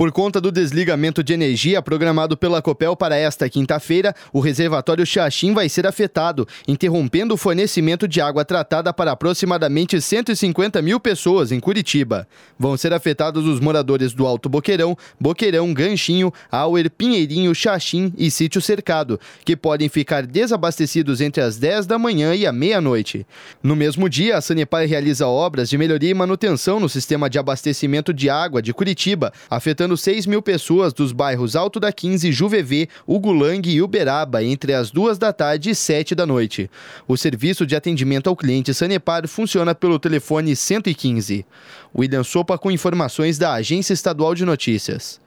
Por conta do desligamento de energia programado pela Copel para esta quinta-feira, o reservatório Xaxim vai ser afetado, interrompendo o fornecimento de água tratada para aproximadamente 150 mil pessoas em Curitiba. Vão ser afetados os moradores do Alto Boqueirão, Ganchinho, Auer, Pinheirinho, Xaxim e Sítio Cercado, que podem ficar desabastecidos entre as 10 da manhã e a meia-noite. No mesmo dia, a Sanepar realiza obras de melhoria e manutenção no sistema de abastecimento de água de Curitiba, afetando 6 mil pessoas dos bairros Alto da 15, Juvevê, Ugulang e Uberaba entre as 2 da tarde e 7 da noite. O serviço de atendimento ao cliente Sanepar funciona pelo telefone 115. William Sopa com informações da Agência Estadual de Notícias.